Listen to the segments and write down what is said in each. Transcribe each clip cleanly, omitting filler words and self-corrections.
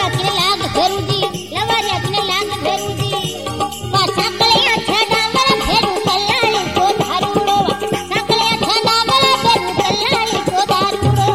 किने लाग भेरूजी लवारिया किने लाग भेरूजी साकलिया छड़ा वाला भेरू कल्लाली को धारूड़ो साकलिया छड़ा वाला भेरू कल्लाली को धारूड़ो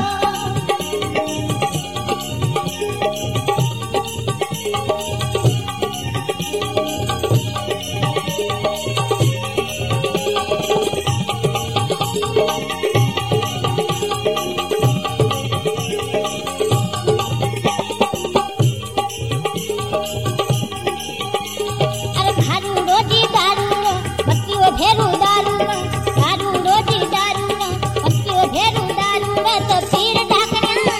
भेरू दारूड़ा दारूड़ो जी दारूड़ा पक्कियो भेरू दारूड़ा तो पीर डाकण्या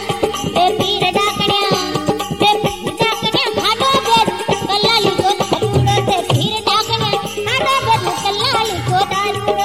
खाडो भेरू कल्लाली को दारूड़ो ते पीर डाकण्या खाडो भेरू कल्लाली को दारूड़ो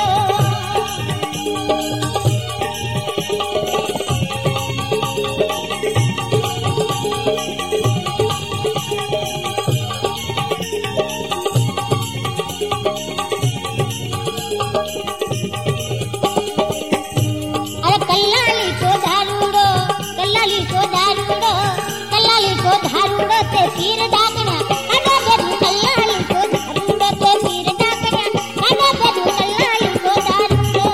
कल्लाली को धारूड़ो ते पीर डाकण्या खाडो भेरू कल्लाली को धारूड़ो ते पीर डाकण्या खाडो भेरू कल्लाली को धारूड़ो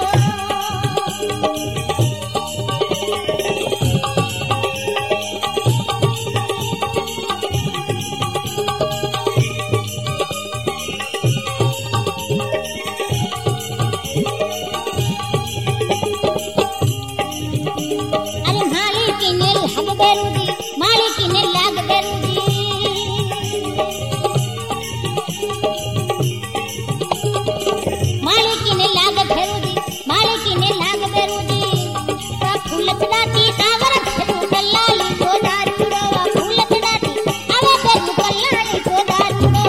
अरे माली किने लाग भेरूजी माली किने लाग भेरूजी माली किने लाग भेरूजी माली किने लाग भेरूजी वा फूल चढ़ाती कावर भेरू कल्लाली को दारूड़ो वा फूल चढ़ाती आवे भेरू कल्लाली को दारूड़ो